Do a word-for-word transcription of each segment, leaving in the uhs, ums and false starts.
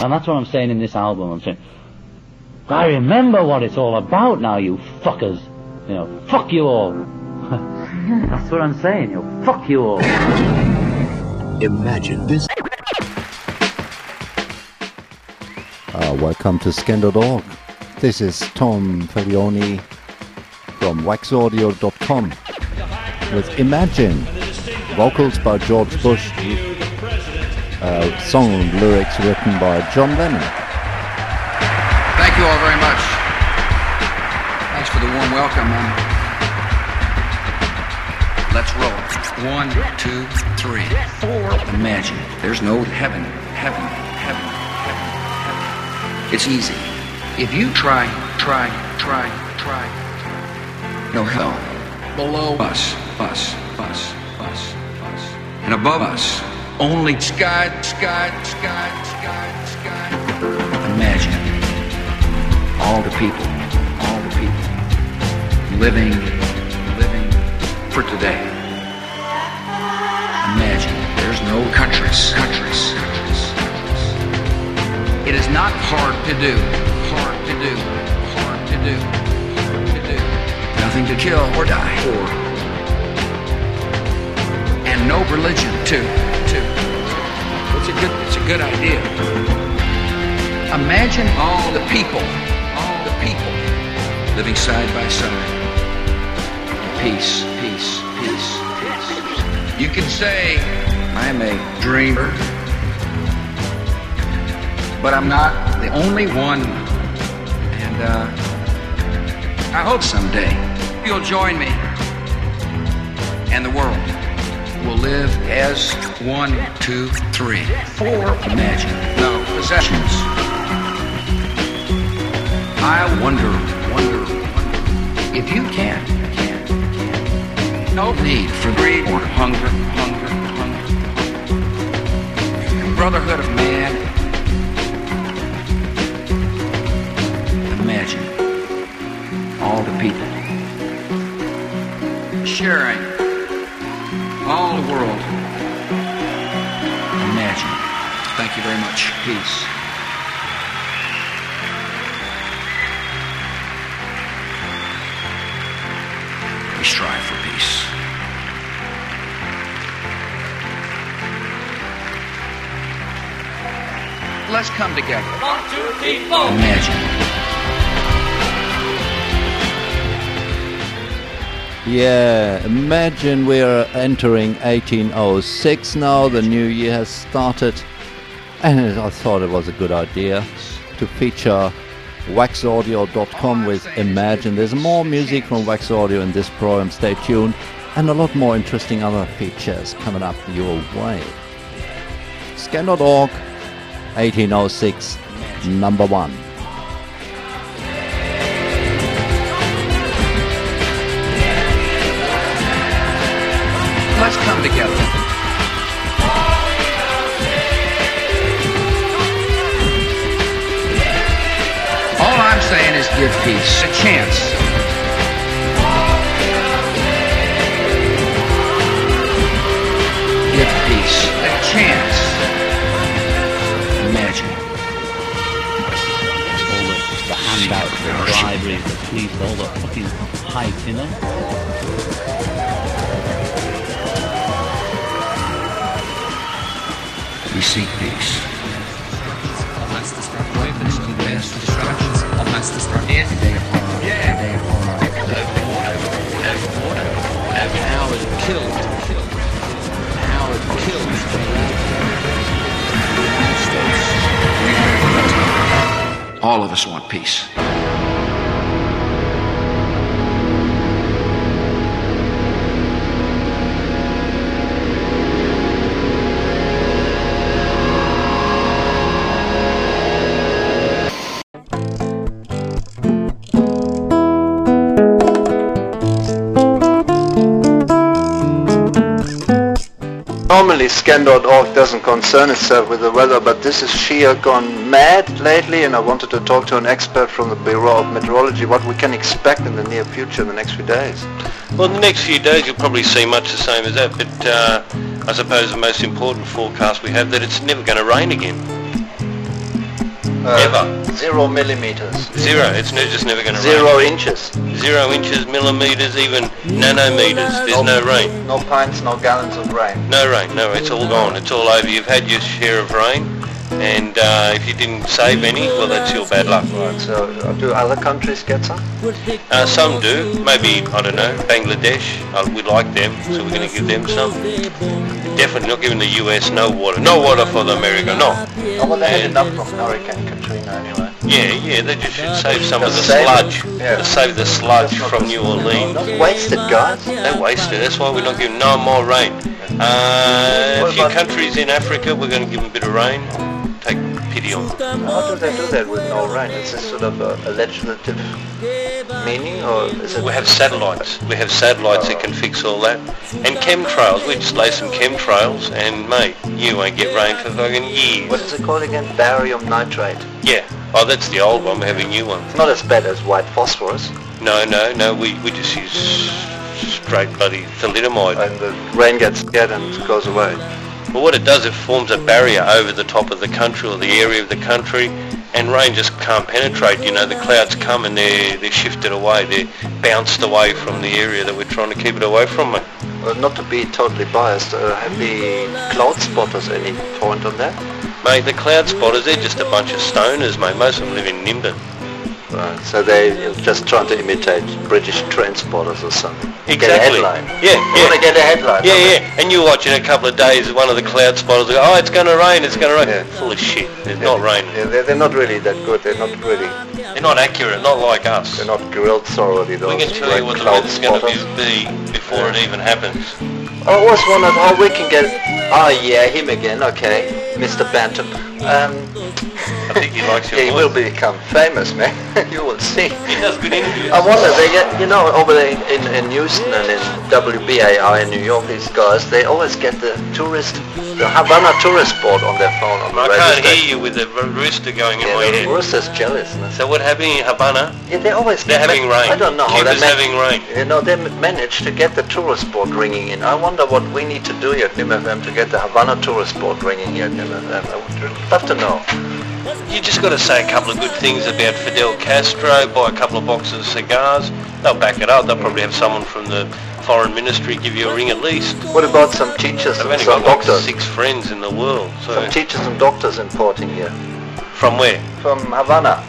And that's what I'm saying in this album. I'm saying, I remember what it's all about now, you fuckers. You know, fuck you all. That's what I'm saying, you know, fuck you all. Imagine this. Uh, welcome to Scan dot org. This is Tom Faglioni from wax audio dot com with Imagine, vocals by George Bush, uh, song and lyrics written by John Lennon. Thank you all very much. Thanks for the warm welcome, and let's roll. One, two, three, four. Imagine. There's no heaven, heaven, heaven, heaven, heaven. It's easy. If you try, try, try, try. No hell. Below us, us, us, us, us. And above us, only sky, sky, sky, sky, sky. Imagine. All the people, all the people, living, living for today. Imagine there's no countries, countries, countries. It is not hard to do, hard to do, hard to do, hard to do. Nothing to kill or die for. And no religion too, too. It's a good, it's a good idea. Imagine all the people. People living side by side. Peace, peace, peace, peace. You can say I'm a dreamer, but I'm not the only one. And uh, I hope someday you'll join me, and the world will live as one, two, three, four. Imagine no possessions. I wonder, wonder, wonder if you can, can, can. No need for greed or hunger, hunger, hunger. Brotherhood of man. Imagine all the people sharing all the world. Imagine. Thank you very much. Peace. We strive for peace. Let's come together. One, two, three, four. Imagine. Yeah, imagine we're entering eighteen oh six now. The new year has started, and I thought it was a good idea to feature wax audio dot com with Imagine. There's more music from Wax Audio in this program, stay tuned, and a lot more interesting other features coming up your way. Scan dot org, eighteen oh six, number one. Let's come together. All I'm saying is give peace a chance. Give peace a chance. Imagine. All the, the handouts, the bribery, the police, all the fucking hype, you know? We seek peace. Mass destruction. Mass destruction. Mass destruction. Yes. Yeah. Howard killed. Howard killed. All of us want peace. Normally Scan dot org doesn't concern itself with the weather, but this is sheer gone mad lately, and I wanted to talk to an expert from the Bureau of Meteorology what we can expect in the near future, in the next few days. Well, in the next few days you'll probably see much the same as that, but uh, I suppose the most important forecast we have that it's never going to rain again. Uh, Ever. Zero millimeters. Zero. It's ne- just never going to Zero rain. inches. Zero inches, millimeters, even nanometers. There's no rain. No pints, no gallons of rain. No rain. No, it's all gone. It's all over. You've had your share of rain, and uh, if you didn't save any, well, that's your bad luck. Right, so uh, do other countries get some? Uh, some do. Maybe, I don't know, Bangladesh. Uh, we like them, so we're going to give them some. Definitely not giving the U S no water. No water for the America, no. Oh, well, they had And- enough from Hurricane Katrina anyway. Yeah, yeah, they just should save some of the Just save it. sludge. Yeah. To save the sludge Just not from the- New Orleans. Not wasted, guys. They waste it. That's why we're not giving no more rain. Uh, a What few about- countries in Africa, we're going to give them a bit of rain. Take pity on them. How do they do that with no rain? Is this sort of a, a legislative meaning, or is it? We have satellites. We have satellites that can fix all that. And chemtrails. We just lay some chemtrails, and mate, you won't get rain for fucking years. What is it called again? Barium nitrate. Yeah. Oh, that's the old one. We have a new one. It's not as bad as white phosphorus, No, no, no. We we just use straight bloody thalidomide. and the rain gets scared and it goes away. But what it does, it forms a barrier over the top of the country or the area of the country, and rain just can't penetrate. You know, the clouds come and they're, they're shifted away, they're bounced away from the area that we're trying to keep it away from, mate. Well, not to be totally biased, uh, have the cloud spotters any point on that? Mate, the cloud spotters, they're just a bunch of stoners, mate. Most of them live in Nimbin. Right, so they're just trying to imitate British transporters or something. Get a Exactly. headline. Yeah, You want to yeah. get a headline. Yeah, yeah, and you watch in a couple of days, one of the cloud spotters will go, oh, it's going to rain, it's going to rain. Yeah. Full of shit. It's Yeah, not raining. Yeah, they're, they're not really that good. They're not really. They're not accurate, not like us. They're not grilled thoroughly. Those We can tell great you what the cloud weather's going to spotters. be, be before it even happens. I always wondered how we can get. Oh yeah, him again. Okay, Mister Bantam. Um, I think he likes your he voice. will become famous, man. You will see. He does good interviews. I wonder, they get, you know, over there in, in Houston and in W B A I in New York, these guys, they always get the tourist, the Havana tourist board on their phone on the I radio can't station. hear you with the rooster going in Yeah, my the head. rooster's jealous. No? So what happened in Havana? Yeah, they always They're get having ma- rain. I don't know how Cuba's they man- having rain. You know, they m- managed to get the tourist board ringing in. I wonder what we need to do here at N I M F M to get the Havana tourist board ringing here at N I M F M. I would really love to know. You just got to say a couple of good things about Fidel Castro, buy a couple of boxes of cigars. They'll back it up. They'll probably have someone from the foreign ministry give you a ring at least. What about some teachers I've and only some got like doctors? six friends in the world. So Some teachers and doctors importing here. from where? From Havana.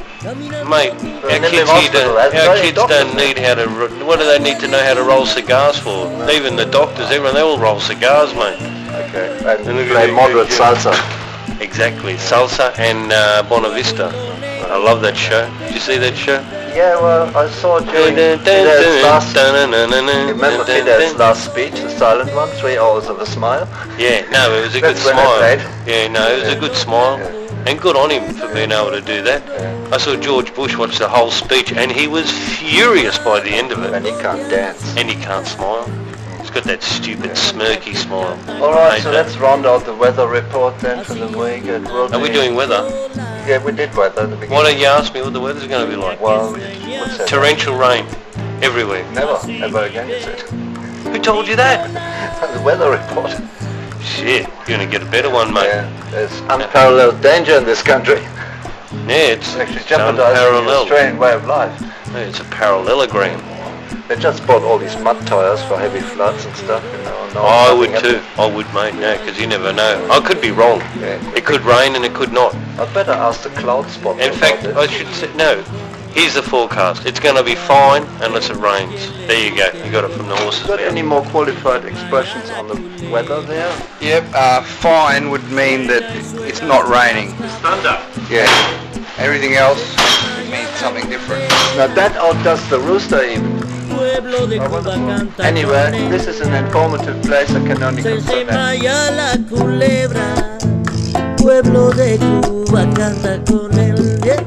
Mate, our Nimbin kids, here Hospital, don't, that's our very kids doctors, don't man. need how to, ro- what do they need to know how to roll cigars for? Even the doctors, everyone, they all roll cigars, mate. Okay. And And look at play the- moderate yeah. salsa. Exactly, salsa and uh, Bonavista. I love that show. Did you see that show? Yeah, well, I saw it during Fidel's last... Remember Fidel's last speech, the silent one, Three Hours of a Smile? Yeah, no, it was a good That's when I smile. played. Yeah, no, it was a good smile. And good on him for being able to do that. I saw George Bush watch the whole speech and he was furious by the end of it. And he can't dance. And he can't smile. He's got that stupid smirky smile. Alright, Hate so that. let's round out the weather report then for the week. It will Are we be- doing weather? Yeah, we did weather at the beginning. Why don't you ask me what the weather's going to be like? Well, what's that? Torrential rain. Everywhere. Never, ever again, is it? Who told you that? The weather report. Shit, you're going to get a better one, mate. Yeah, there's unparalleled danger in this country. Yeah, it's, It's actually it's jeopardizing the unparalleled. Australian way of life. Yeah, It's a parallelogram. They just bought all these mud tires for heavy floods and stuff, you know. No, I nothing would happened. too. I would, mate, no, because you never know. I could be wrong. Yeah. It could rain and it could not. I'd better ask the cloud spotter. In fact, about I it. should say, no. Here's the forecast. It's going to be fine unless it rains. There you go. You got it from the horse's Got any mouth. more qualified expressions on the weather there? Yep, uh, fine would mean that it's not raining. Thunder. Yeah. Everything else means something different. Now that outdoes the rooster even. Pueblo de Cuba canta Anyway, con él. this is an informative place, I can only Se confirm that. enmaya la culebra. Pueblo de Cuba canta con él. Yeah.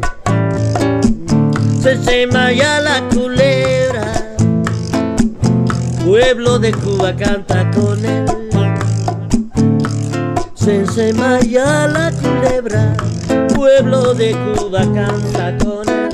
Se enmaya la culebra. Pueblo de Cuba canta con él. Se enmaya la culebra. Pueblo de Cuba canta con él.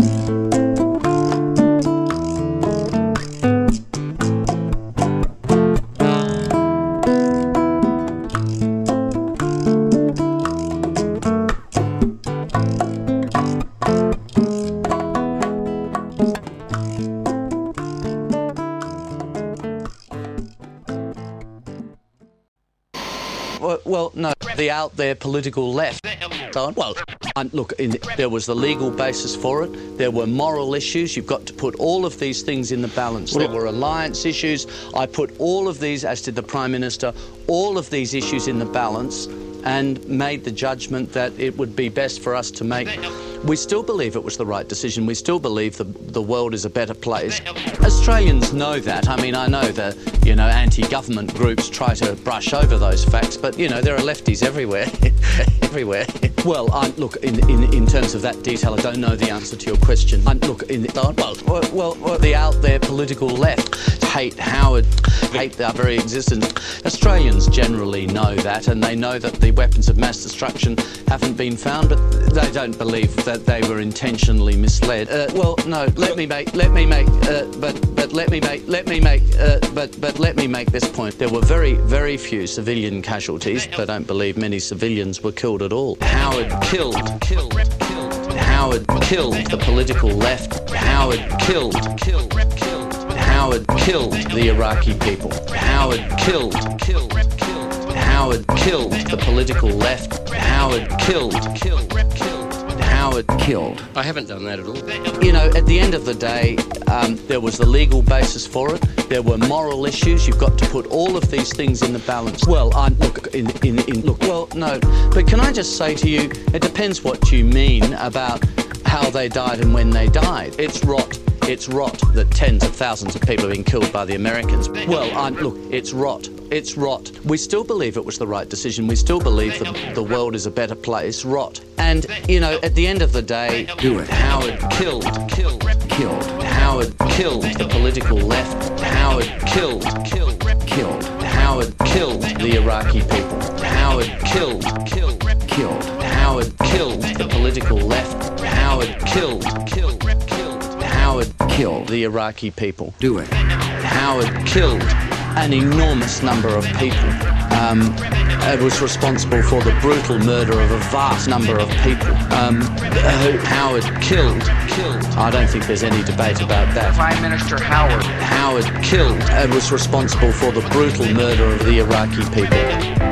the out there political left. Well, um, look, in the, there was the legal basis for it. There were moral issues. You've got to put all of these things in the balance. There were alliance issues. I put all of these, as did the Prime Minister, all of these issues in the balance and made the judgment that it would be best for us to make. We still believe it was the right decision. We still believe the, the world is a better place. Australians know that. I mean, I know that, you know, anti-government groups try to brush over those facts, but, you know, there are lefties everywhere. everywhere. Well, I, look, in, in in terms of that detail, I don't know the answer to your question. I, look, in the, well, well, well, the out there political left hate Howard, hate our very existence. Australians generally know that, and they know that the weapons of mass destruction haven't been found, but they don't believe that they were intentionally misled. Uh, well, no, let me make, let me make, uh, but but let me make, let me make, uh, but but let me make this point. There were very very few civilian casualties, but I don't believe many civilians were killed at all. Howard killed, killed, killed. Howard killed the political left. Howard killed, killed, killed. Howard killed the Iraqi people. Howard killed, killed, killed. Howard killed the political left. Howard killed, killed, killed. Howard killed. I haven't done that at all. You know, at the end of the day, um, there was the legal basis for it. There were moral issues. You've got to put all of these things in the balance. Well, I look in, in, in look. Well, no, but can I just say to you, it depends what you mean about how they died and when they died. It's rot. It's rot that tens of thousands of people have been killed by the Americans. Well, I'm, look, it's rot. It's rot. We still believe it was the right decision. We still believe that the world is a better place. Rot. And, you know, at the end of the day, Do it. Howard killed, killed, Killed. Howard killed the political left. Howard killed, killed, Killed. Howard killed the Iraqi people. Howard killed, killed, Killed. Howard killed the political left. Howard killed, killed, killed. Howard killed the Iraqi people. Do it. Howard killed an enormous number of people. Um, it was responsible for the brutal murder of a vast number of people. Um, uh, Howard killed, killed. I don't think there's any debate about that. Prime Minister Howard. Howard killed and was responsible for the brutal murder of the Iraqi people.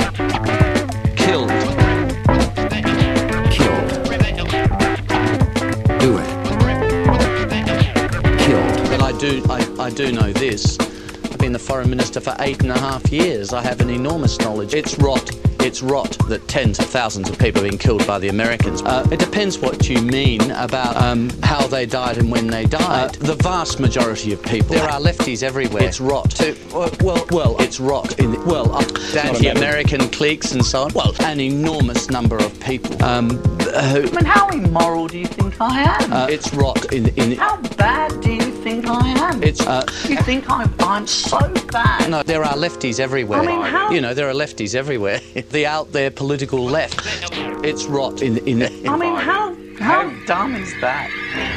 Killed. Killed. Do it. Killed. But I do, I, I do know this. I've been the foreign minister for eight and a half years. I have an enormous knowledge. It's rot. It's rot that tens of thousands of people have been killed by the Americans. Uh, it depends what you mean about um, how they died and when they died. Uh, the vast majority of people. There are lefties everywhere. It's rot. To, well, well, well, it's rot. In the, well, uh, anti-American cliques and so on. Well, an enormous number of people. Um, who, I mean, how immoral do you think I am? uh, it's rot. In, in How bad do you think I am? It's. Uh, you think I'm, I'm so bad? No, there are lefties everywhere. I mean, how- You know, there are lefties everywhere. The out there political left. It's rot. In, in, I mean, how, how dumb is that?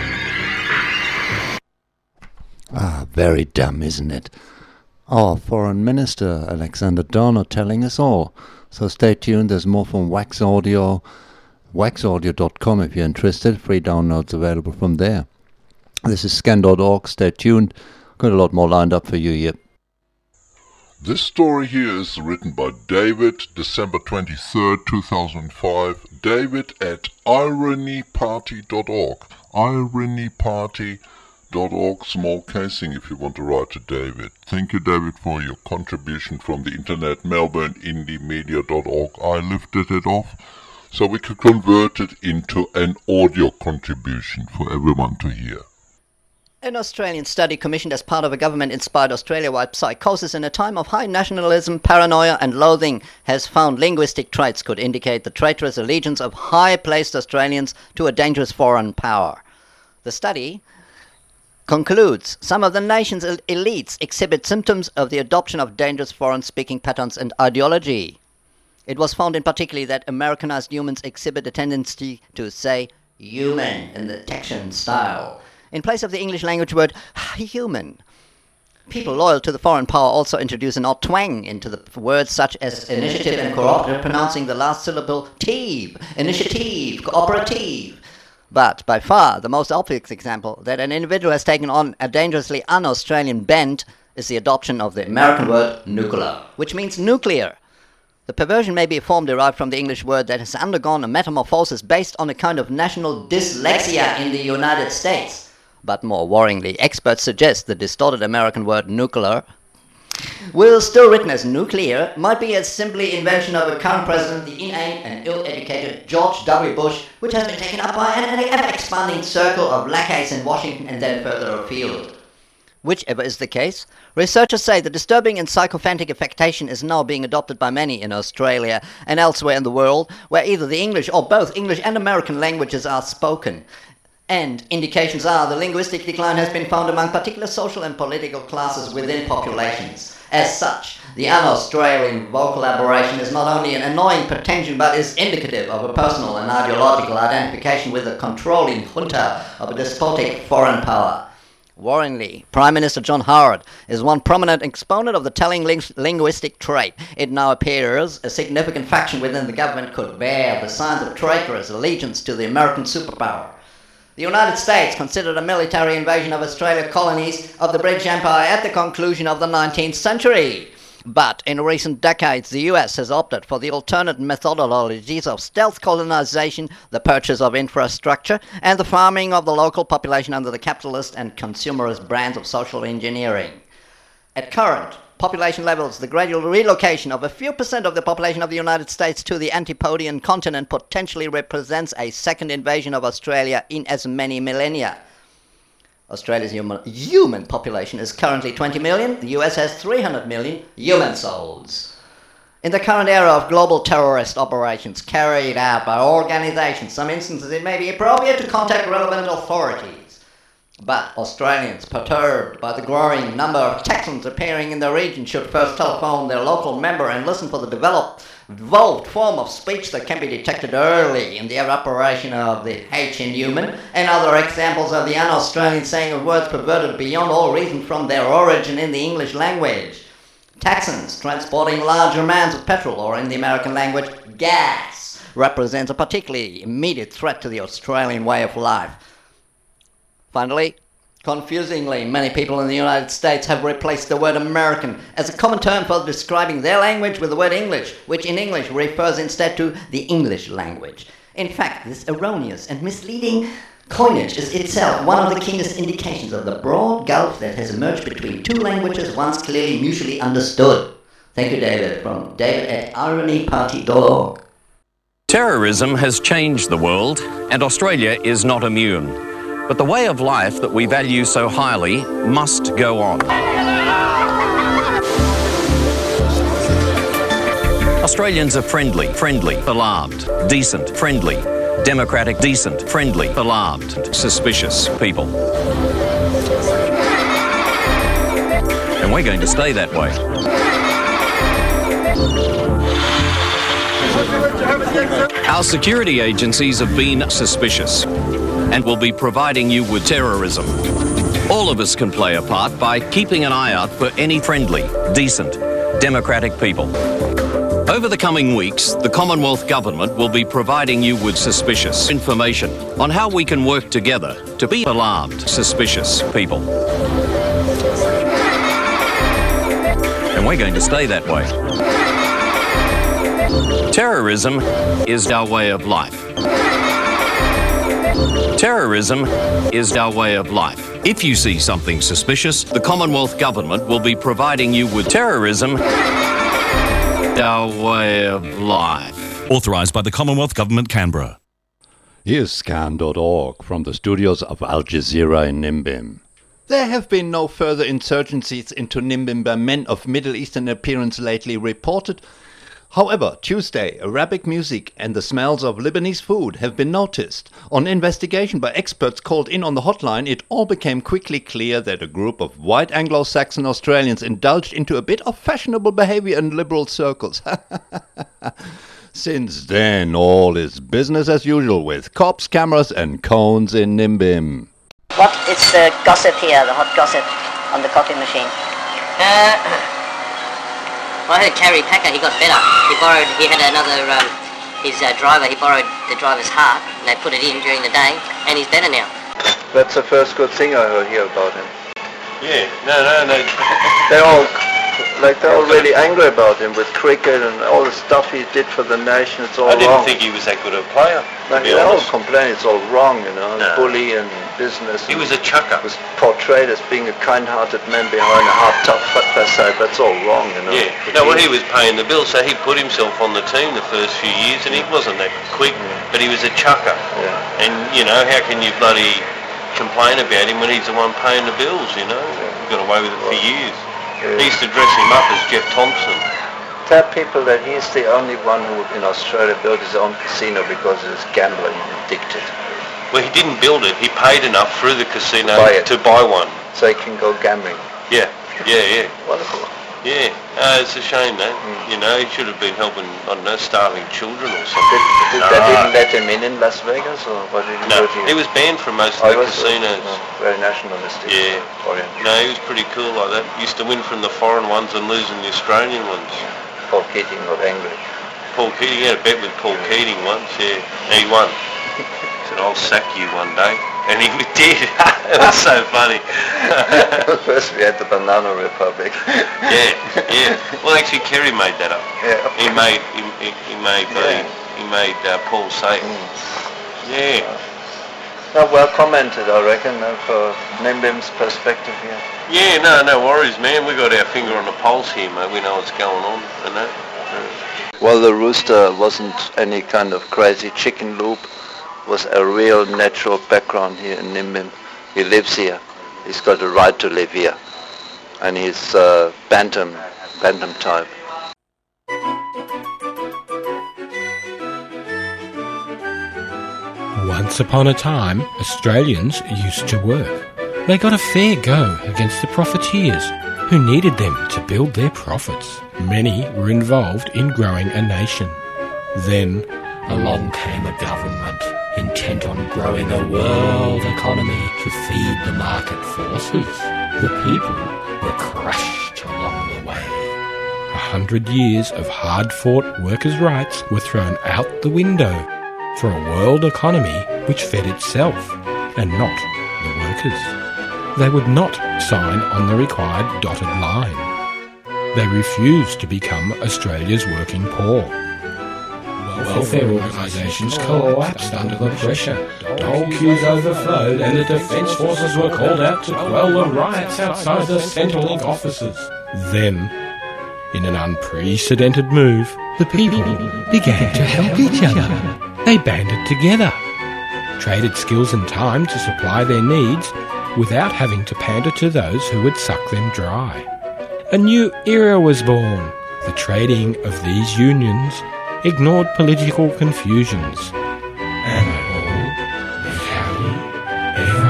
Ah, very dumb, isn't it? Our Foreign Minister, Alexander Donner, telling us all. So stay tuned, there's more from Wax Audio. wax audio dot com if you're interested. Free downloads available from there. This is scan dot org. Stay tuned. Got a lot more lined up for you here. This story here is written by David, December twenty-third, two thousand five. David at irony party dot org. irony party dot org, small casing if you want to write to David. Thank you, David, for your contribution from the internet, melbourne indie media dot org. I lifted it off so we could convert it into an audio contribution for everyone to hear. An Australian study commissioned as part of a government-inspired Australia-wide psychosis in a time of high nationalism, paranoia and loathing has found linguistic traits could indicate the traitorous allegiance of high-placed Australians to a dangerous foreign power. The study concludes some of the nation's el- elites exhibit symptoms of the adoption of dangerous foreign-speaking patterns and ideology. It was found in particular that Americanized humans exhibit a tendency to say human in the Texan style, in place of the English language word human. People loyal to the foreign power also introduce an odd twang into the words such as initiative and cooperative, pronouncing the last syllable teeb, initiative, cooperative. But by far the most obvious example that an individual has taken on a dangerously un-Australian bent is the adoption of the American word nuclear, which means nuclear. The perversion may be a form derived from the English word that has undergone a metamorphosis based on a kind of national dyslexia in the United States. But more worryingly, experts suggest the distorted American word nuclear, will still written as nuclear, might be a simply invention of a current president, the inane and ill-educated George W. Bush, which has been taken up by an ever-expanding circle of lackeys in Washington and then further afield. Whichever is the case, researchers say the disturbing and psychophantic affectation is now being adopted by many in Australia and elsewhere in the world, where either the English or both English and American languages are spoken. And indications are the linguistic decline has been found among particular social and political classes within populations. As such, the un-Australian vocal aberration is not only an annoying pretension but is indicative of a personal and ideological identification with the controlling junta of a despotic foreign power. Worryingly, Prime Minister John Howard is one prominent exponent of the telling ling- linguistic trait. It now appears a significant faction within the government could bear the signs of traitorous allegiance to the American superpower. The United States considered a military invasion of Australian colonies of the British Empire at the conclusion of the nineteenth century. But in recent decades, the U S has opted for the alternate methodologies of stealth colonization, the purchase of infrastructure, and the farming of the local population under the capitalist and consumerist brands of social engineering. At current population levels, the gradual relocation of a few percent of the population of the United States to the Antipodean continent potentially represents a second invasion of Australia in as many millennia. Australia's human, human population is currently twenty million. The U S has three hundred million human souls. In the current era of global terrorist operations carried out by organizations, some instances it may be appropriate to contact relevant authorities. But Australians, perturbed by the growing number of Texans appearing in the region, should first telephone their local member and listen for the developed, evolved form of speech that can be detected early in the evaporation of the H in human, and other examples of the un-Australian saying of words perverted beyond all reason from their origin in the English language. Texans transporting large amounts of petrol, or in the American language, gas, represents a particularly immediate threat to the Australian way of life. Finally, confusingly, many people in the United States have replaced the word American as a common term for describing their language with the word English, which in English refers instead to the English language. In fact, this erroneous and misleading coinage is itself one of the keenest indications of the broad gulf that has emerged between two languages once clearly mutually understood. Thank you, David, from David at irony party dot org. Terrorism has changed the world, and Australia is not immune. But the way of life that we value so highly must go on. Australians are friendly, friendly, alarmed, decent, friendly, democratic, decent, friendly, alarmed, suspicious people. And we're going to stay that way. Our security agencies have been suspicious and will be providing you with terrorism. All of us can play a part by keeping an eye out for any friendly, decent, democratic people. Over the coming weeks, the Commonwealth Government will be providing you with suspicious information on how we can work together to be alarmed, suspicious people. And we're going to stay that way. Terrorism is our way of life. Terrorism is our way of life. If you see something suspicious, the Commonwealth Government will be providing you with terrorism, our way of life. Authorised by the Commonwealth Government, Canberra. Here's scan dot org from the studios of Al Jazeera in Nimbin. There have been no further insurgencies into Nimbin by men of Middle Eastern appearance lately reported. However, Tuesday, Arabic music and the smells of Lebanese food have been noticed. On investigation by experts called in on the hotline, it all became quickly clear that a group of white Anglo-Saxon Australians indulged into a bit of fashionable behavior in liberal circles. Since then, all is business as usual with cops, cameras and cones in Nimbin. What is the gossip here, the hot gossip on the coffee machine? Uh... Well, I heard Terry Packer, he got better. He borrowed, he had another, um, his uh, driver, he borrowed the driver's heart, and they put it in during the day, and he's better now. That's the first good thing I hear about him. Yeah, no, no, no. They all like they're all really angry about him with cricket and all the stuff he did for the nation. It's all I didn't wrong. think he was that good a player. Like, to be they all honest. complain it's all wrong, you know, No. bully and business. He was a chucker. Was portrayed as being a kind-hearted man behind a hard, tough facade. That's all wrong, you know. Yeah. No, well, he was paying the bill, so he put himself on the team the first few years, and he wasn't that quick, but he was a chucker. Yeah. And, you know, how can you bloody complain about him when he's the one paying the bills, you know? He got away with it for years. Yeah. He used to dress him up as Jeff Thompson. Tell people that he's the only one who in Australia built his own casino because he's gambling addicted. Well, he didn't build it. He paid enough through the casino Buy it. to buy one. So he can go gambling. Yeah, yeah, yeah. Wonderful. Yeah, uh, it's a shame, that. Mm. You know, he should have been helping, I don't know, starving children or something. Did, did, They didn't let him in in Las Vegas, or what did he No, do to you? he was banned from most Oh, of he the was, casinos. uh, very nationalistic. Yeah. Oriented. No, he was pretty cool like that. Used to win from the foreign ones and losing the Australian ones. Paul Keating got angry. Paul Keating, he had a bet with Paul Keating once, yeah. And he won. Said, I'll sack you one day. And he did. It was so funny. First we had the Banana Republic. Yeah, yeah. Well, actually, Kerry made that up. Yeah. He made, he, he, he made, Yeah. he, he made uh, Paul say it. Yeah. No, well commented, I reckon, uh, for Nimbim's perspective here. Yeah, no, no worries, man. We got our finger on the pulse here, mate. We know what's going on and that. Well, the rooster wasn't any kind of crazy chicken loop. Was a real natural background here in Nimbim. He lives here. He's got a right to live here. And he's uh, bantam, bantam type. Once upon a time, Australians used to work. They got a fair go against the profiteers, who needed them to build their profits. Many were involved in growing a nation. Then, along came a government intent on growing a world economy to feed the market forces. The people were crushed along the way. a hundred years of hard-fought workers' rights were thrown out the window for a world economy which fed itself, and not the workers. They would not sign on the required dotted line. They refused to become Australia's working poor. Welfare organisations collapsed under the pressure. Dole queues overflowed and the Defence Forces were called out to quell the riots outside the Centrelink offices. Then, in an unprecedented move, the people began to help each other. They banded together, traded skills and time to supply their needs without having to pander to those who would suck them dry. A new era was born. The trading of these unions ignored political confusions, and all lived happily ever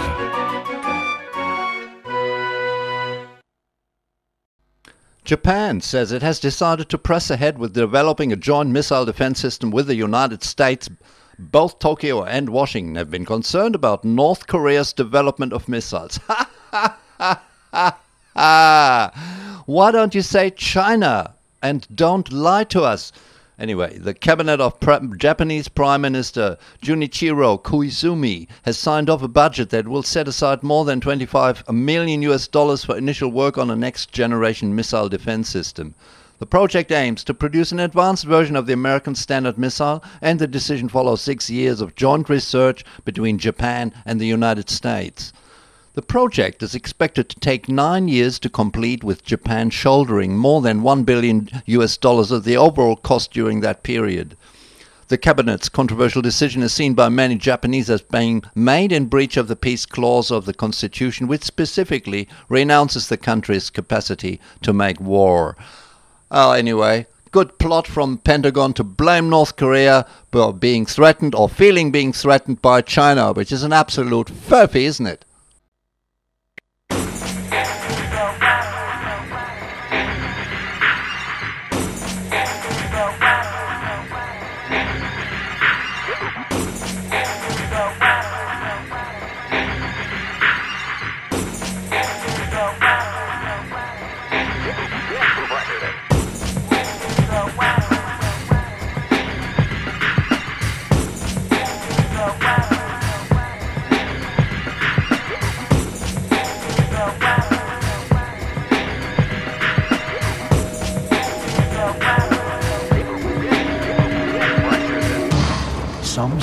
after. Japan says it has decided to press ahead with developing a joint missile defense system with the United States. Both Tokyo and Washington have been concerned about North Korea's development of missiles. Ha ha ha ha ha! Why don't you say China and don't lie to us? Anyway, the cabinet of Pre- Japanese Prime Minister Junichiro Koizumi has signed off a budget that will set aside more than twenty-five million U S dollars for initial work on a next-generation missile defense system. The project aims to produce an advanced version of the American Standard Missile, and the decision follows six years of joint research between Japan and the United States. The project is expected to take nine years to complete, with Japan shouldering more than one billion U S dollars of the overall cost during that period. The cabinet's controversial decision is seen by many Japanese as being made in breach of the peace clause of the constitution, which specifically renounces the country's capacity to make war. Well, anyway, good plot from Pentagon to blame North Korea for being threatened or feeling being threatened by China, which is an absolute furphy, isn't it?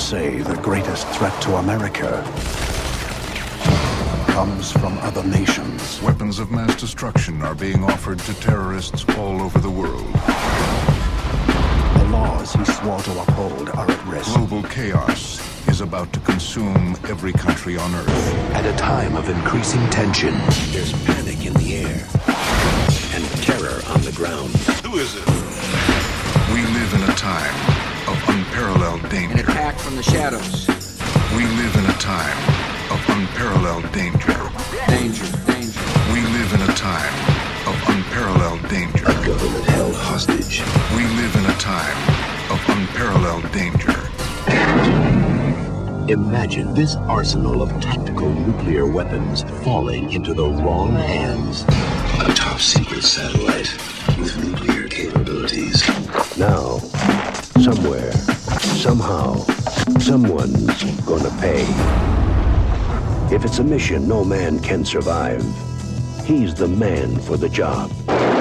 say the greatest threat to America comes from other nations. Weapons of mass destruction are being offered to terrorists all over the world. The laws he swore to uphold are at risk. Global chaos is about to consume every country on Earth. At a time of increasing tension, there's panic in the air and terror on the ground. Who is it? We live in a time of unparalleled danger. An attack from the shadows. We live in a time of unparalleled danger. Danger, danger. We live in a time of unparalleled danger. A government held hostage. We live in a time of unparalleled danger. Imagine this arsenal of tactical nuclear weapons falling into the wrong hands. A top-secret satellite with nuclear capabilities. Now, somewhere, somehow, someone's gonna pay. If it's a mission no man can survive, he's the man for the job.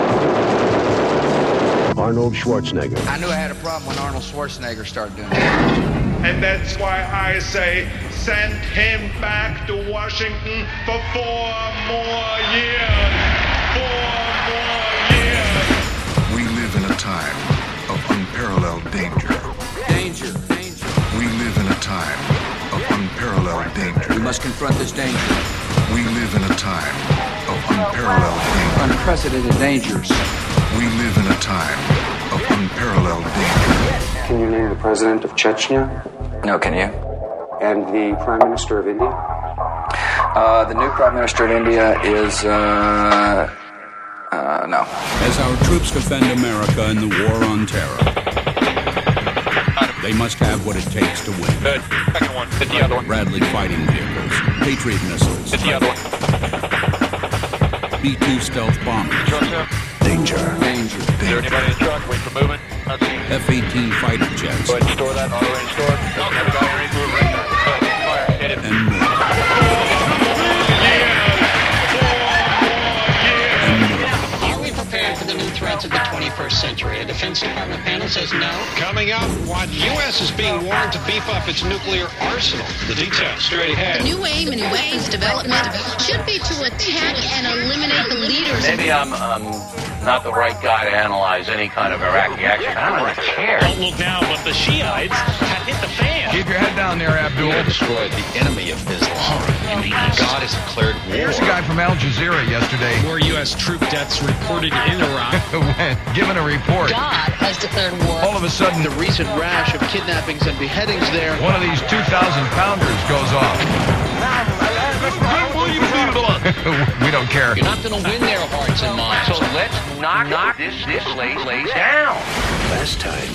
Arnold Schwarzenegger. I knew I had a problem when Arnold Schwarzenegger started doing it. And that's why I say, send him back to Washington for four more years. Four more years. We live in a time of unparalleled danger. Danger, danger. We live in a time of unparalleled danger. We must confront this danger. We live in a time of unparalleled danger. Unprecedented dangers. We live in a time of unparalleled danger. Can you name the president of Chechnya? No, can you? And the prime minister of India? Uh, the new prime minister of India is, uh, uh, no. As our troops defend America in the war on terror, they must have what it takes to win. Good. Second one. Hit the other one. Bradley fighting vehicles, Patriot missiles. Hit the other one. B two stealth bombers. Danger. Danger. Is there anybody in the truck? Wait for movement. F eighteen fighter jets. Go ahead and store that. Auto range store. Everybody ready to move right now. Fire. Hit it. And more. Are we prepared for the new threats of the twenty-first century? A Defense Department panel says no. Coming up, what U S is being warned to beef up its nuclear arsenal. The details straight ahead. The new aim in weapons development should be to attack and eliminate the leaders. Maybe I'm um, not the right guy to analyze any kind of Iraqi action. I don't really care. Don't look now, but the Shiites have hit the fan. Keep your head down there, Abdul. You destroyed the enemy of Islam. God has declared war. Here's a guy from Al Jazeera yesterday. More U S troop deaths reported in Iraq. Given a report. God has declared war. All of a sudden, the recent rash of kidnappings and beheadings there. One of these two thousand pounders goes off. We don't care. You're not going to win their hearts and minds. So let's knock, knock this, this place, place down. Last time,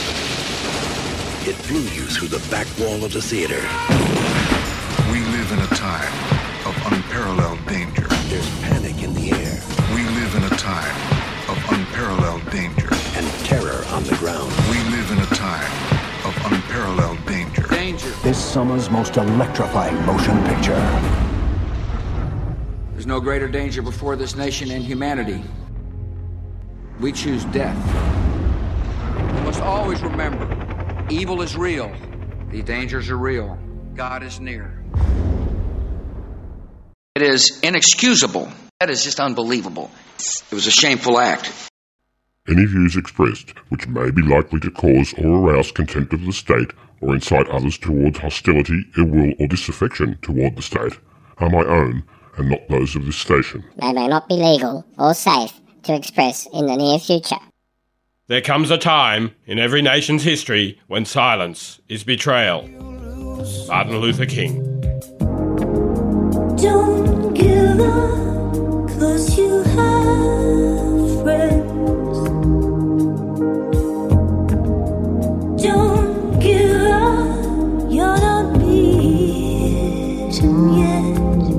it flew you through the back wall of the theater. We live in a time of unparalleled danger. There's panic in the air. We live in a time of unparalleled danger. And terror on the ground. We live in a time of unparalleled danger. Danger. This summer's most electrifying motion picture. There's no greater danger before this nation and humanity. We choose death. We must always remember, evil is real. The dangers are real. God is near. It is inexcusable. That is just unbelievable. It was a shameful act. Any views expressed which may be likely to cause or arouse contempt of the state or incite others towards hostility, ill will or disaffection toward the state are my own and not those of this station. They may not be legal or safe to express in the near future. There comes a time in every nation's history when silence is betrayal. Martin Luther King. Don't give up, 'cause you have friends. Don't give up, you're not beaten yet.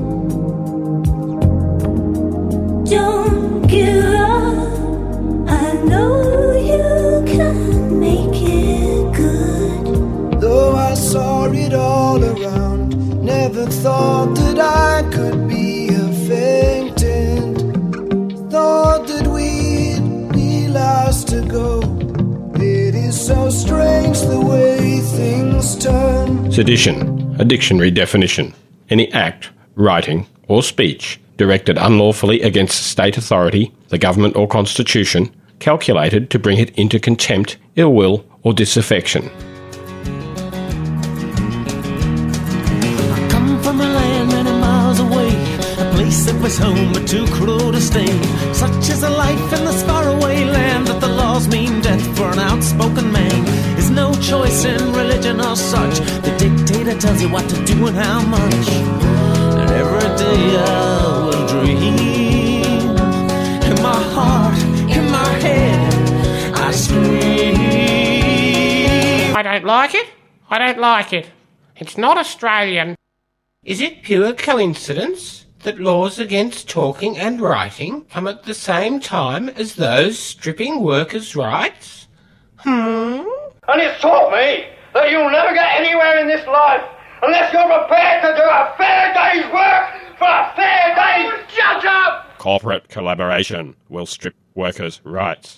Don't give up, I know you can make it good. Though I saw it all around, never thought that I could be a faintant. Thought that we'd be last to go. It is so strange the way things turn. Sedition, a dictionary definition. Any act, writing, or speech directed unlawfully against state authority, the government or constitution, calculated to bring it into contempt, ill will, or disaffection. I come from a land many miles away, a place that was home but too cruel to stay. Such is a life in this faraway land that the laws mean death for an outspoken man. There's no choice in religion or such. The dictator tells you what to do and how much. And every day I will dream. In my heart, in my head, I scream. I don't like it. I don't like it. It's not Australian. Is it pure coincidence that laws against talking and writing come at the same time as those stripping workers' rights? Hmm? And it's taught me that you'll never get anywhere in this life unless you're prepared to do a fair day's work for a fair day's... Shut up! Corporate collaboration will strip workers' rights.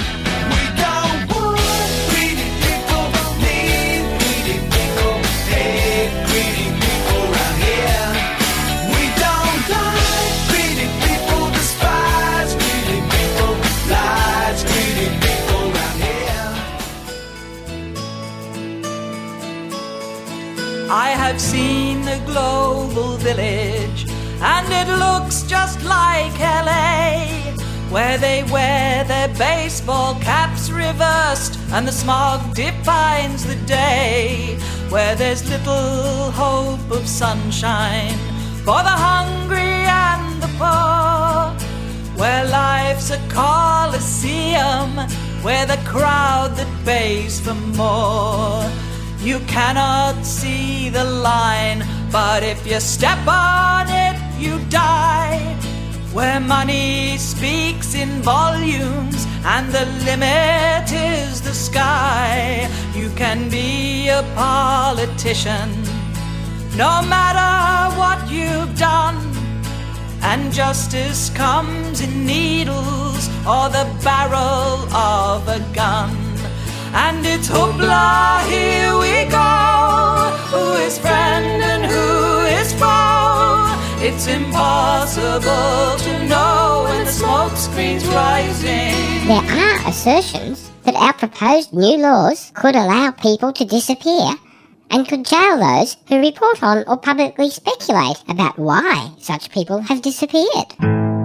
I have seen the global village, and it looks just like L A, where they wear their baseball caps reversed and the smog defines the day, where there's little hope of sunshine for the hungry and the poor, where life's a coliseum, where the crowd that pays for more. You cannot see the line, but if you step on it, you die. Where money speaks in volumes and the limit is the sky. You can be a politician, no matter what you've done. And justice comes in needles or the barrel of a gun. And it's hoopla, here we go. Who is friend and who is foe? It's impossible to know when the smoke screen's rising. There are assertions that our proposed new laws could allow people to disappear and could jail those who report on or publicly speculate about why such people have disappeared.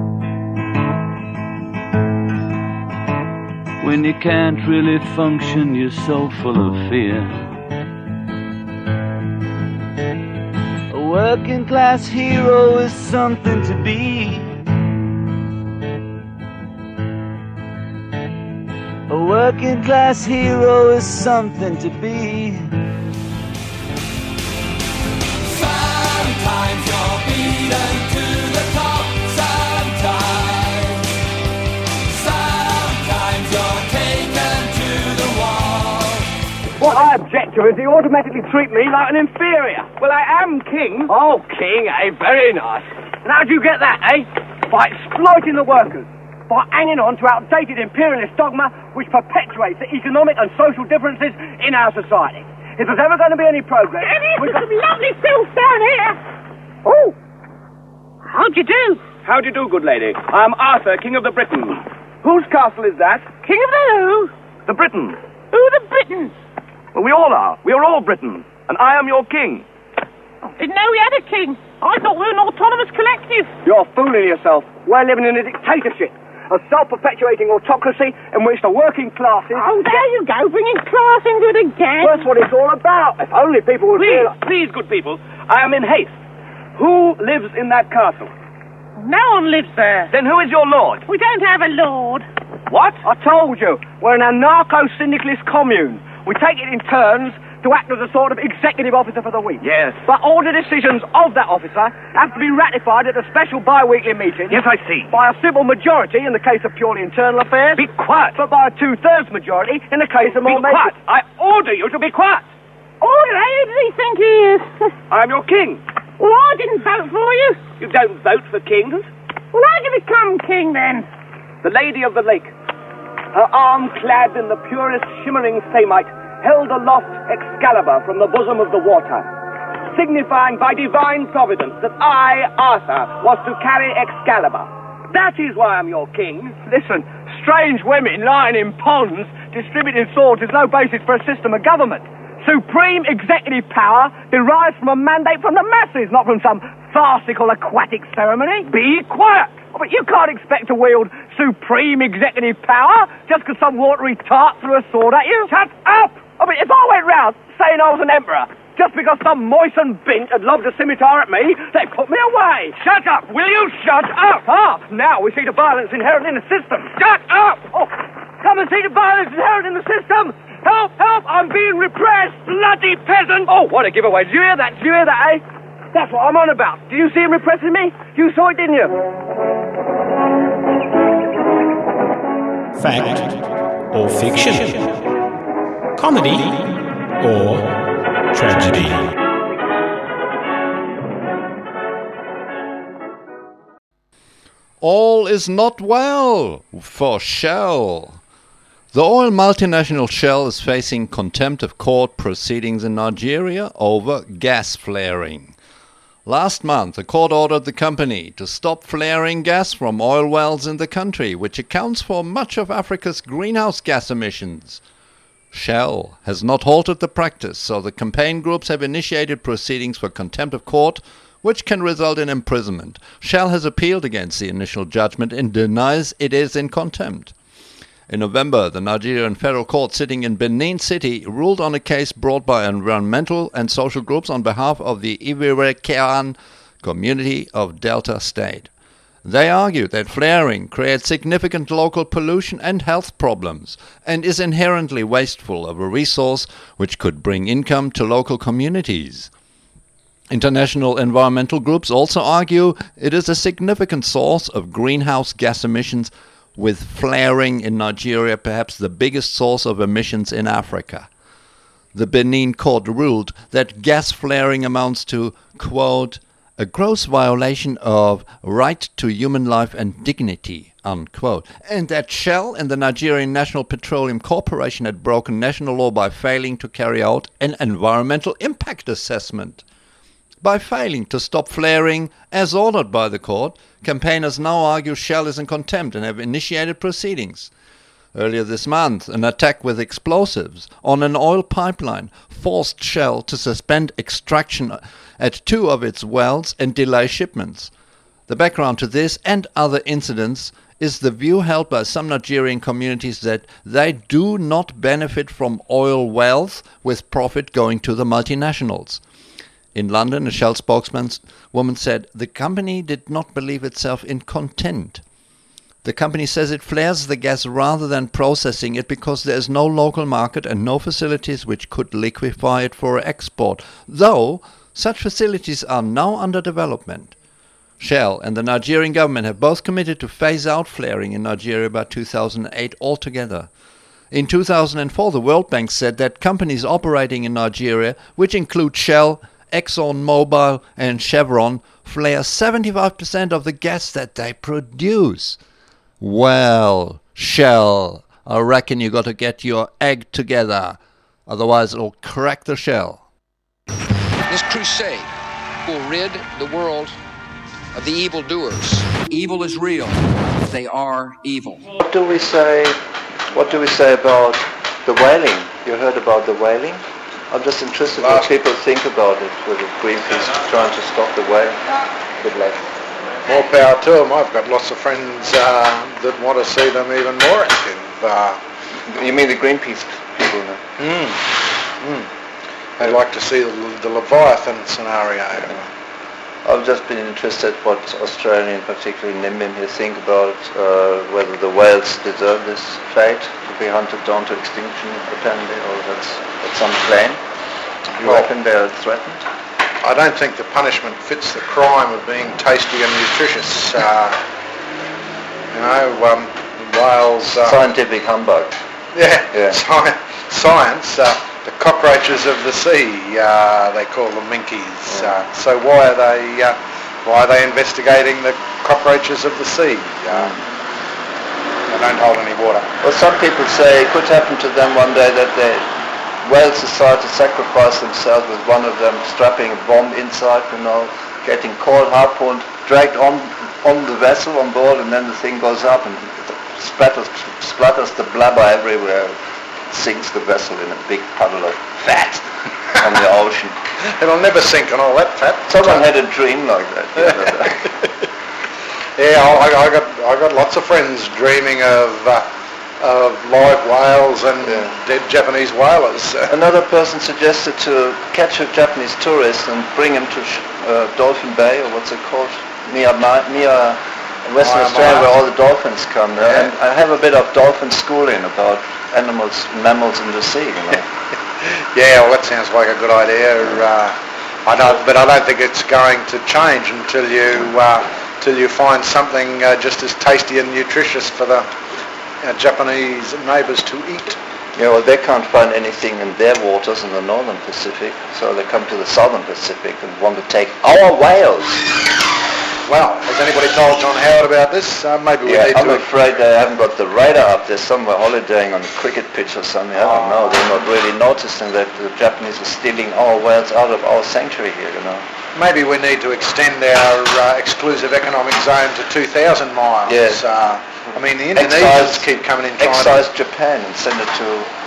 When you can't really function, you're so full of fear. A working class hero is something to be. A working class hero is something to be. Sometimes you're beaten to the top, sometimes. Sometimes you're taken to the wall. What I object to is they automatically treat me like an inferior. Well, I am king. Oh, king, eh? Very nice. And how do you get that, eh? By exploiting the workers. By hanging on to outdated imperialist dogma which perpetuates the economic and social differences in our society. If there's ever going to be any progress... Dennis, we've there's got... some lovely filth down here. Oh! How'd you do? How do you do, good lady? I'm Arthur, King of the Britons. Whose castle is that? King of the who? The Britons. Who the Britons? Well, we all are. We are all Britons. And I am your king. Didn't know we had a king. I thought we were an autonomous collective. You're fooling yourself. We're living in a dictatorship. A self-perpetuating autocracy in which the working classes... Oh, there you go, bringing class into it again. Well, that's what it's all about. If only people would... Please, realize... please, good people, I am in haste. Who lives in that castle? No one lives there. Then who is your lord? We don't have a lord. What? I told you. We're an anarcho-syndicalist commune. We take it in turns to act as a sort of executive officer for the week. Yes. But all the decisions of that officer have to be ratified at a special bi-weekly meeting. Yes, I see. By a simple majority in the case of purely internal affairs. Be quiet. But by a two-thirds majority in the case of more... Be quiet. I order you to be quiet. Oh, who does he think he is? I am your king. Well, I didn't vote for you. You don't vote for kings. Well, how'd you become king, then? The Lady of the Lake. Her arm clad in the purest shimmering samite held aloft Excalibur from the bosom of the water, signifying by divine providence that I, Arthur, was to carry Excalibur. That is why I'm your king. Listen, strange women lying in ponds distributing swords is no basis for a system of government. Supreme executive power derives from a mandate from the masses, not from some farcical aquatic ceremony. Be quiet! Oh, but you can't expect to wield supreme executive power just because some watery tart threw a sword at you. Shut up! I mean, if I went round saying I was an emperor just because some moistened bint had lobbed a scimitar at me, they'd put me away. Shut up! Will you shut up? Ah, now we see the violence inherent in the system. Shut up! Oh, come and see the violence inherent in the system. Help, help, I'm being repressed, bloody peasant! Oh, what a giveaway. Did you hear that? Did you hear that, eh? That's what I'm on about. Did you see him repressing me? You saw it, didn't you? Fact or fiction? Comedy or tragedy? All is not well for Shell. The oil multinational Shell is facing contempt of court proceedings in Nigeria over gas flaring. Last month, a court ordered the company to stop flaring gas from oil wells in the country, which accounts for much of Africa's greenhouse gas emissions. Shell has not halted the practice, so the campaign groups have initiated proceedings for contempt of court, which can result in imprisonment. Shell has appealed against the initial judgment and denies it is in contempt. In November, the Nigerian Federal Court sitting in Benin City ruled on a case brought by environmental and social groups on behalf of the Iwere-Kean community of Delta State. They argued that flaring creates significant local pollution and health problems and is inherently wasteful of a resource which could bring income to local communities. International environmental groups also argue it is a significant source of greenhouse gas emissions, with flaring in Nigeria perhaps the biggest source of emissions in Africa. The Benin court ruled that gas flaring amounts to, quote, a gross violation of right to human life and dignity, unquote, and that Shell and the Nigerian National Petroleum Corporation had broken national law by failing to carry out an environmental impact assessment. By failing to stop flaring, as ordered by the court, campaigners now argue Shell is in contempt and have initiated proceedings. Earlier this month, an attack with explosives on an oil pipeline forced Shell to suspend extraction at two of its wells and delay shipments. The background to this and other incidents is the view held by some Nigerian communities that they do not benefit from oil wealth, with profit going to the multinationals. In London, a Shell spokeswoman said the company did not believe itself in contempt. The company says it flares the gas rather than processing it because there is no local market and no facilities which could liquefy it for export, though such facilities are now under development. Shell and the Nigerian government have both committed to phase out flaring in Nigeria by two thousand eight altogether. In two thousand four, the World Bank said that companies operating in Nigeria, which include Shell, ExxonMobil and Chevron, flare seventy-five percent of the gas that they produce. Well, Shell, I reckon you got to get your egg together, otherwise it'll crack the shell. This crusade will rid the world of the evildoers. Evil is real. They are evil. What do we say? What do we say about the whaling? You heard about the whaling? I'm just interested in what people think about it, with Greenpeace trying to stop the whale. Good luck. More power to them. I've got lots of friends uh, that want to see them even more active. Uh, you mean the Greenpeace people now? Mm, mm. They like to see the, the Leviathan scenario. I've just been interested what Australian, particularly Nimbin here, think about uh, whether the whales deserve this fate to be hunted down to extinction, apparently, or that's, that's some claim. You well, reckon they're threatened? I don't think the punishment fits the crime of being tasty and nutritious. Uh, you know, um, whales... Uh, Scientific humbug. Yeah, yeah. Sci- science. Uh, the cockroaches of the sea, uh, they call them minkies. Uh, so why are they uh, why are they investigating the cockroaches of the sea? Uh, they don't hold any water. Well, some people say it could happen to them one day that they whale society sacrificed themselves with one of them strapping a bomb inside, you know, getting caught, harpooned, dragged on on the vessel on board, and then the thing goes up and splatters, splatters the blubber everywhere, sinks the vessel in a big puddle of fat on the ocean. It'll never sink on all that fat. Someone had a dream like that. Yeah, I, I got I got lots of friends dreaming of uh, of live whales and yeah. dead Japanese whalers. Another person suggested to catch a Japanese tourist and bring him to uh, Dolphin Bay, or what's it called, near near Western Australia, where all the dolphins come. Yeah. And I have a bit of dolphin schooling about animals, mammals in the sea. You know? Yeah, well, that sounds like a good idea. Uh, I know, but I don't think it's going to change until you uh, till you find something uh, just as tasty and nutritious for the uh, Japanese neighbours to eat. Yeah, well, they can't find anything in their waters in the northern Pacific, so they come to the southern Pacific and want to take our whales. Well, has anybody told John Howard about this? Uh, maybe we yeah, need I'm to... I'm afraid they haven't got the radar up there somewhere, holidaying on a cricket pitch or something. I don't know. They're not really noticing that the Japanese are stealing our whales out of our sanctuary here, you know. Maybe we need to extend our uh, exclusive economic zone to two thousand miles. Yes. Uh, I mean, the Indonesians excise, keep coming in trying excise to... Japan and send it to...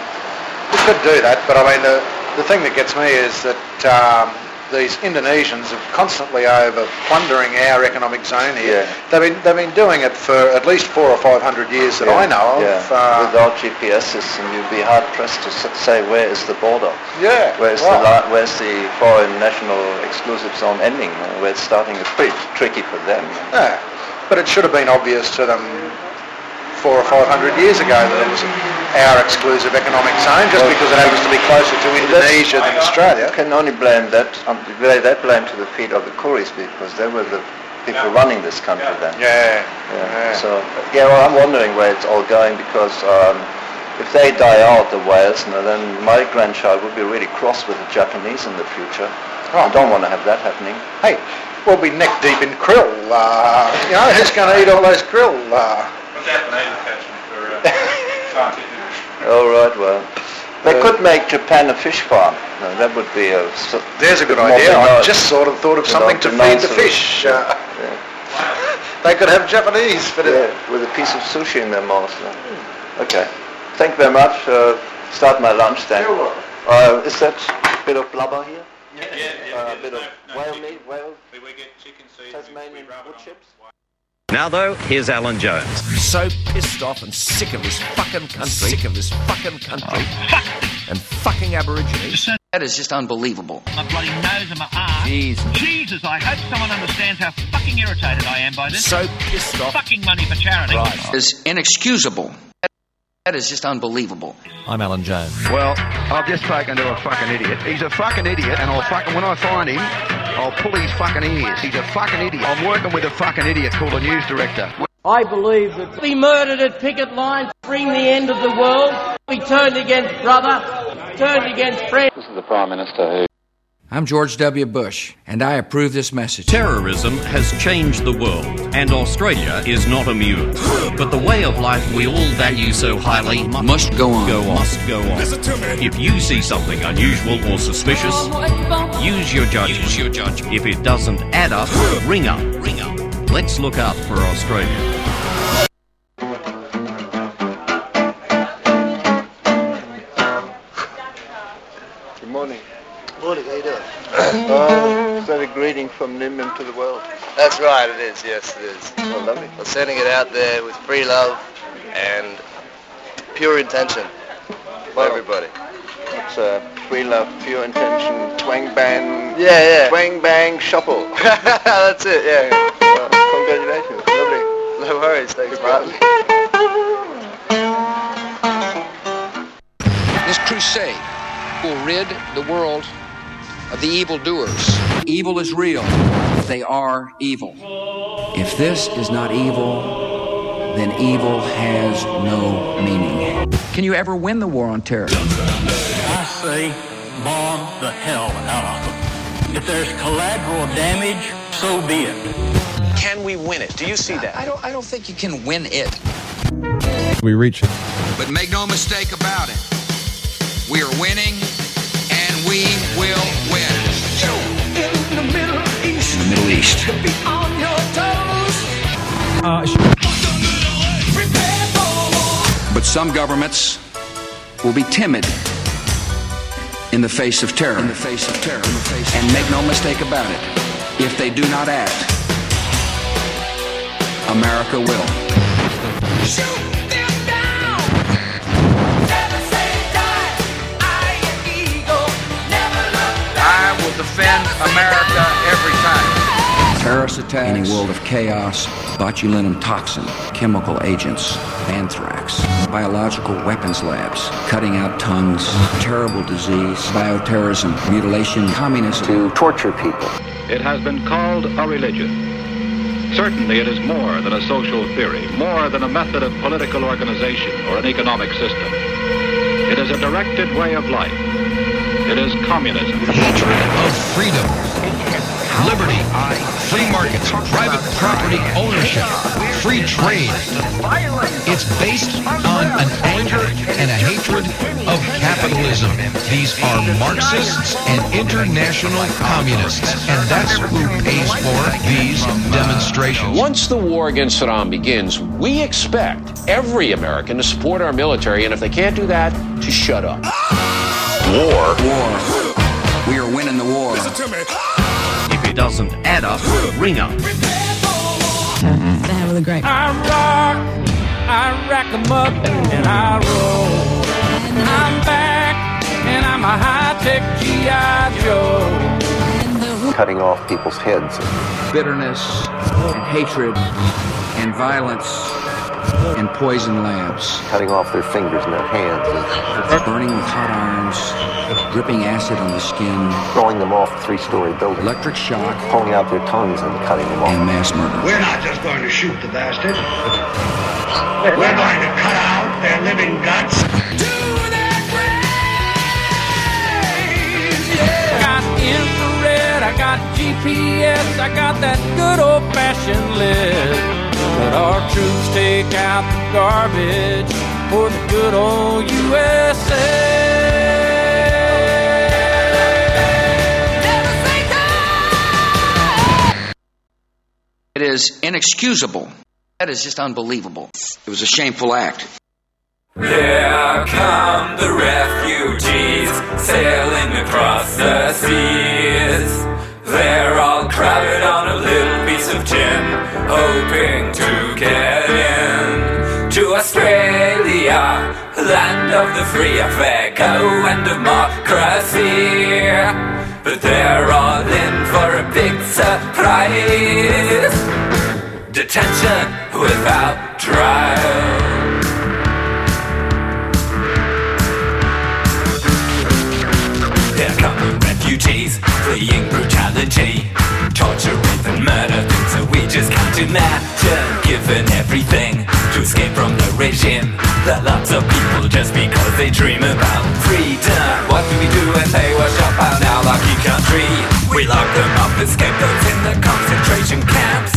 We could do that, but I mean, the, the thing that gets me is that um, these Indonesians are constantly over plundering our economic zone here. Yeah. They've been they've been doing it for at least four or five hundred years that yeah. I know of. Yeah. Uh, Without G P S system, you'd be hard pressed to say where is the border. Yeah. Where's well. the la- where's the foreign national exclusive zone ending? Where it's starting is pretty tricky for them. Yeah. But it should have been obvious to them four or five hundred years ago that it was our exclusive economic zone, just well, because it happens to be closer to Indonesia than Australia. You can only blame that, um, lay that blame to the feet of the Koreans, because they were the people running this country then. Yeah. yeah. yeah. So, yeah, well, I'm wondering where it's all going, because um, if they die out, the whales, you know, then my grandchild would be really cross with the Japanese in the future. Oh. I don't want to have that happening. Hey, we'll be neck deep in krill. Uh, you know, who's going to eat all those krill? Uh, All right, well, they uh, could make Japan a fish farm. No, that would be a... So, there's a good idea. I just sort of thought of something to feed the fish. Uh, yeah. They could have Japanese for yeah, with a piece of sushi in their mouth. Yeah. Okay. Thank you very much. Uh, start my lunch then. Uh, is that a bit of blubber here? Yeah, yeah, yeah. Uh, yeah a bit no, of no, whale chicken. meat, whale... We, we get chicken seeds. Tasmanian wood chips. Now, though, here's Alan Jones. So pissed off and sick of this fucking country. Sick of this fucking country. Fuck. And fucking Aborigines. That is just unbelievable. My bloody nose and my arse. Jeez. Jesus, I hope someone understands how fucking irritated I am by this. So pissed off. Fucking money for charity. Right. It's inexcusable. That is just unbelievable. I'm Alan Jones. Well, I've just spoken to a fucking idiot. He's a fucking idiot, and I'll fucking, when I find him, I'll pull his fucking ears. He's a fucking idiot. I'm working with a fucking idiot called a news director. I believe that we murdered at picket lines, bring the end of the world. We turned against brother, turned against friend. This is the Prime Minister who... I'm George W. Bush, and I approve this message. Terrorism has changed the world, and Australia is not immune. But the way of life we all value so highly must go on. Go on. Must go on. If you see something unusual or suspicious, use your judgment. Use your judgment. If it doesn't add up, ring up. Ring up. Let's look out for Australia. Good morning. Morning, how you doing? uh, is that a greeting from Nimbin to the world? That's right, it is, yes it is. Oh, lovely. We're sending it out there with free love and pure intention for well, everybody. It's uh, free love, pure intention, twang bang, yeah, yeah. twang bang, shuffle. That's it, yeah. Uh, congratulations, lovely. No worries, thanks, Martin. This crusade will rid the world of the evildoers. Evil is real. They are evil. If this is not evil, then evil has no meaning. Can you ever win the war on terror? I say bomb the hell out of them. If there's collateral damage, so be it. Can we win it? Do you see that? I don't, I don't think you can win it. We reach it. But make no mistake about it. We are winning, and we will win. In the Middle East. In the Middle East. To be on your toes. Uh, but some governments will be timid in the face of terror. In the face of terror. In the face and make no mistake about it. If they do not act, America will. Shoot them down. Never say die. I am eagle. Never look back. I will defend America every time. Terrorist attacks, any world of chaos, botulinum toxin, chemical agents, anthrax, biological weapons labs, cutting out tongues, terrible disease, bioterrorism, mutilation, communism, to torture people. It has been called a religion. Certainly it is more than a social theory, more than a method of political organization or an economic system. It is a directed way of life. It is communism. Hatred of freedom, liberty, free markets, private property ownership, free trade. It's based on an anger and a hatred of capitalism. These are Marxists and international communists, and that's who pays for these demonstrations. Once the war against Saddam begins, we expect every American to support our military, and if they can't do that, to shut up. War. War. We are winning the war. If it doesn't add up, ring up. The hell with a grape. I rock, I rack 'em up, and I roll. I'm back, and I'm a high-tech G I Joe. Cutting off people's heads. Bitterness and hatred and violence and poison labs. Cutting off their fingers and their hands. And burning with hot irons. Dripping acid on the skin. Throwing them off a three-story building. Electric shock. Pulling out their tongues and cutting them off. And mass murder. We're not just going to shoot the bastards. We're going to cut out their living guts. Got infrared, I got G P S, I got that good old-fashioned list. But our troops take out the garbage for the good old U S A. It is inexcusable. That is just unbelievable. It was a shameful act. Here come the refugees sailing across the seas. They're all crowded on a little piece of tin, hoping to get in to Australia, land of the free, of echo and democracy. But they're all in for a big surprise. Detention without trial. Here come the refugees, fleeing brutality, torture, rape and murder, things that we just can't imagine. Given everything to escape from the regime, that lots of people just because they dream about freedom. What do we do when they wash up on our lucky country? We lock them up as scapegoats in the concentration camps.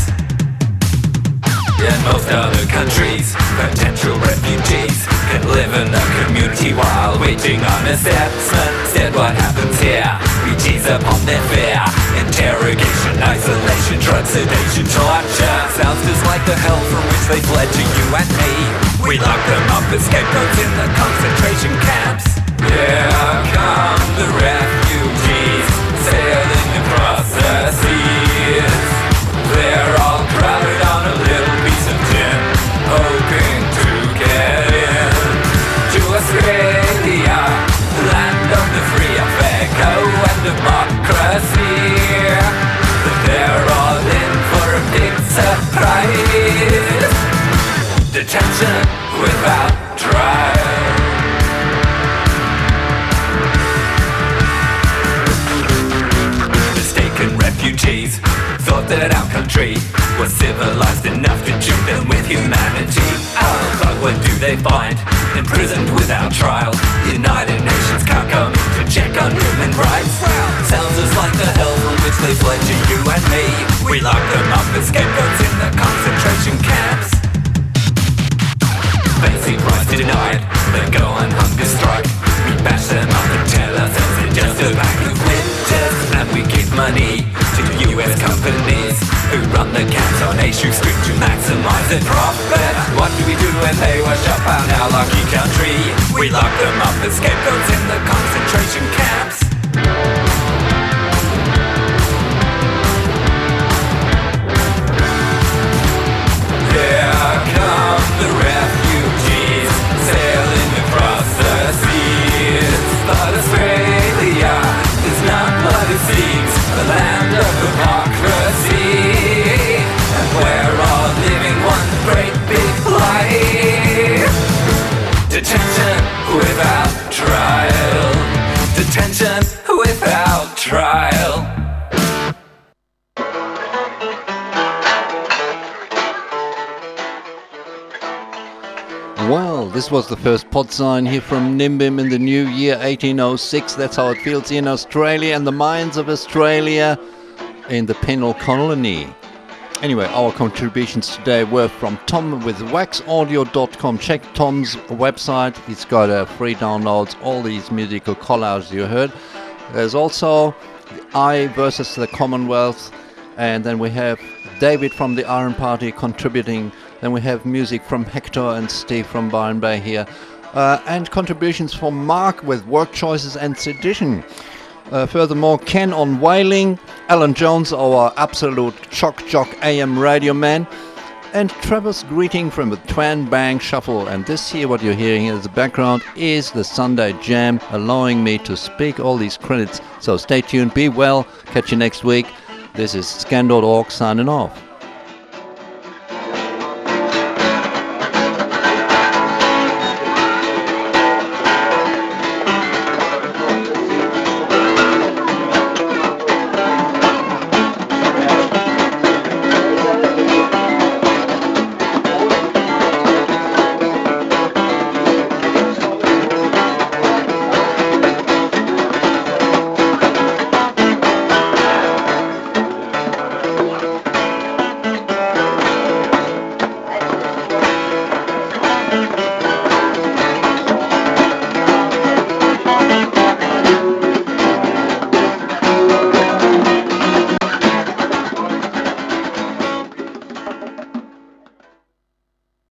In most other countries, potential refugees can live in a community while waiting on assessment. Instead, what happens here? We tease upon their fear. Interrogation, isolation, drug sedation, torture. Sounds just like the hell from which they fled to you and me. We lock them up as scapegoats in the concentration camps. Here come the refugees sailing across the seas. They're all crowded on a little piece of tin, hoping to get in to Australia, land of the free, of echo and democracy. But they're all in for a big surprise. Detention without trial. Mistaken refugees thought that our country was civilized enough to treat them with humanity. Oh, but what do they find? Imprisoned without trial. United Nations can't come in to check on human rights. Sounds just like the hell from which they fled to you and me. We lock them up as scapegoats in the concentration camps. Basic rights denied, they go on hunger strike. We bash them Does it profit? What do we do when they wash up our now lucky country? We lock them up as scapegoats in the concentration camps. Here come the refugees sailing across the seas. But Australia is not what it seems, the land of hypocrisy, and we're all living one great big lie. Detention without trial. Detention without trial. Well, this was the first pod sign here from Nimbin in the new year eighteen oh six. That's how it feels in Australia and the mines of Australia in the penal colony. Anyway, our contributions today were from Tom with wax audio dot com. Check Tom's website. He's got uh, free downloads, all these musical call-outs you heard. There's also the I versus the Commonwealth. And then we have David from the Iron Party contributing. Then we have music from Hector and Steve from Byron Bay here. Uh, and contributions from Mark with Work Choices and Sedition. Uh, furthermore, Ken on whaling, Alan Jones, our absolute shock jock A M radio man, and Trevor's greeting from the Twan Bang Shuffle. And this here, what you're hearing in the background, is the Sunday Jam, allowing me to speak all these credits. So stay tuned, be well, catch you next week. This is scan dot org signing off.